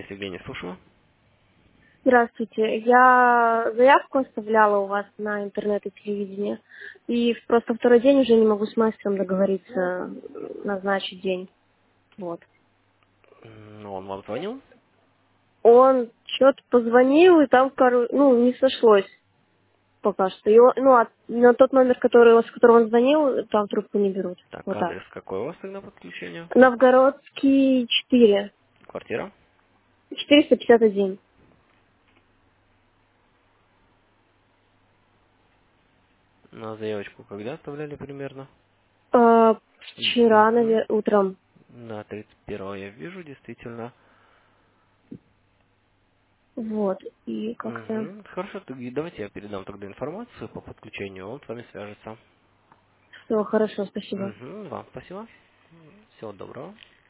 Здравствуйте, Евгений, слушаю. Здравствуйте. Я заявку оставляла у вас на интернет и телевидении. И просто второй день уже не могу с мастером договориться, назначить день. Вот. Он вам звонил? Он что-то позвонил, и там, не сошлось пока что. На тот номер, с которого он звонил, там трубку не берут. Так, Вот так. адрес какой у вас тогда подключения? Новгородский 4. Квартира? 451. На заявочку когда оставляли примерно? Вчера, наверное, утром. На 31 я вижу, действительно. Вот. И как-то Хорошо, давайте я передам тогда информацию по подключению, он с вами свяжется. все хорошо, спасибо. Вам спасибо. Всего доброго.